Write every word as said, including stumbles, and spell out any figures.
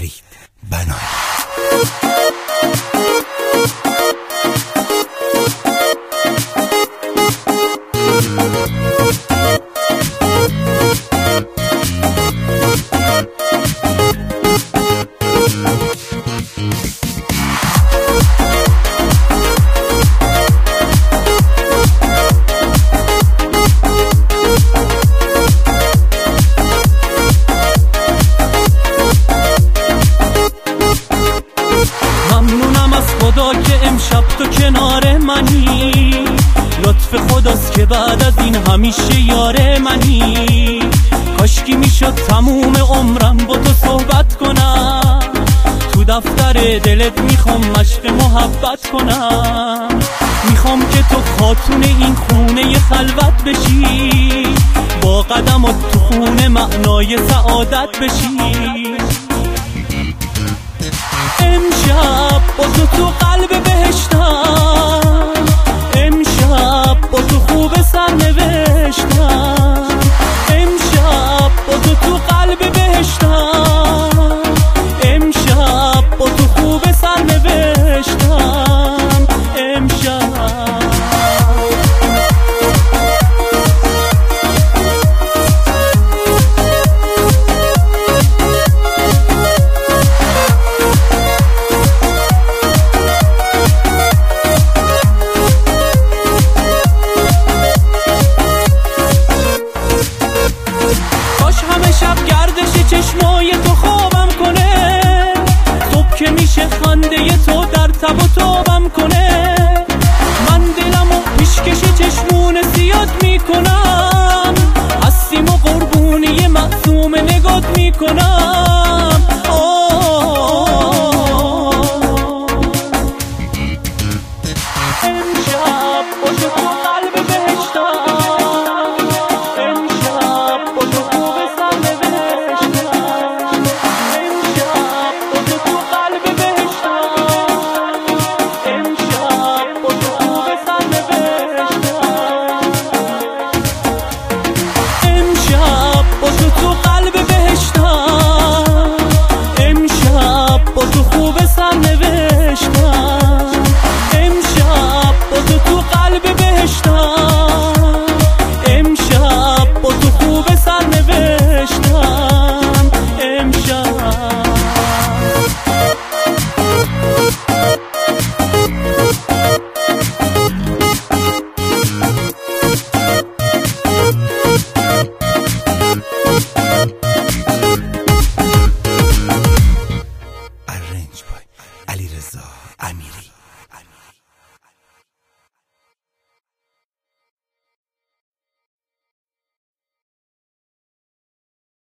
فرید بنایی. خدا که امشب تو کنار منی، لطف خداست که بعد از این همیشه یار منی. کاشکی میشد تموم عمرم با تو صحبت کنم، تو دفتر دلت میخوام مشق محبت کنم. میخوام که تو خاتون این خونه خلوت بشی، با قدمات تو خونه معنای سعادت بشی. امشب با تو تو قلب بهشتم، امشب با تو خوب سرنوشتم. امشب با تو تو قلب بهشتم، امشب با تو خوب سرنوشتم. امشب چشمای تو خوابم کنه، صبح که میشه خنده تو در تب و تابم کنه. من دلمو پیشکش چشمون سیاد میکنم، هستیم و قربونی معصوم نگات میکنم. امشب با تو تو قلب بهشتم، امشب با تو خوب سرنوشتم. امشب با تو تو قلب بهشتم، امشب با تو خوب سرنوشتم. امشب Arranged by علیرضا امیری.